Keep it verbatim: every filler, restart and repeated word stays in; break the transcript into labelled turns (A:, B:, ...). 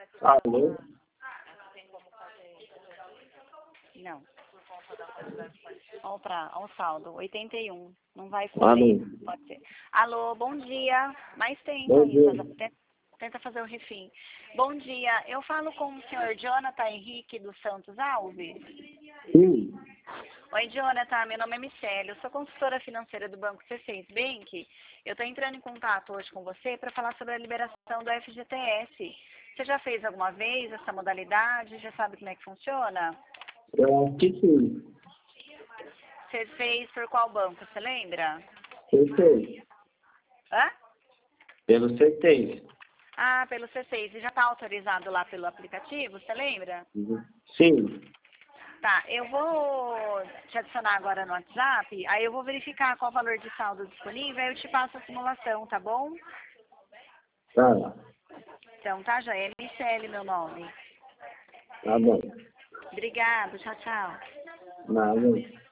A: Alô?
B: Não. Vamos para o saldo, oitenta e um. Não vai ser.
A: Alô?
B: Pode ser. Alô, bom dia. Mais tenta
A: Bom
B: aí,
A: dia.
B: tenta, tenta fazer o refim. Bom dia, eu falo com o senhor Jonathan Henrique dos Santos Alves.
A: Sim.
B: Oi, Jonathan, meu nome é Michele, eu sou consultora financeira do Banco C seis Bank. Eu estou entrando em contato hoje com você para falar sobre a liberação do F G T S. Você já fez alguma vez essa modalidade? Já sabe como é que funciona?
A: Eu acho que sim.
B: Você fez por qual banco, você lembra?
A: Eu sei.
B: Hã?
A: Pelo C seis.
B: Ah, pelo C seis. E já está autorizado lá pelo aplicativo, você lembra?
A: Uhum. Sim.
B: Tá, eu vou te adicionar agora no WhatsApp, aí eu vou verificar qual o valor de saldo disponível, aí eu te passo a simulação, tá bom?
A: Tá.
B: Então, tá, já é Michele meu nome.
A: Tá bom.
B: Obrigada, tchau, tchau.
A: Nada.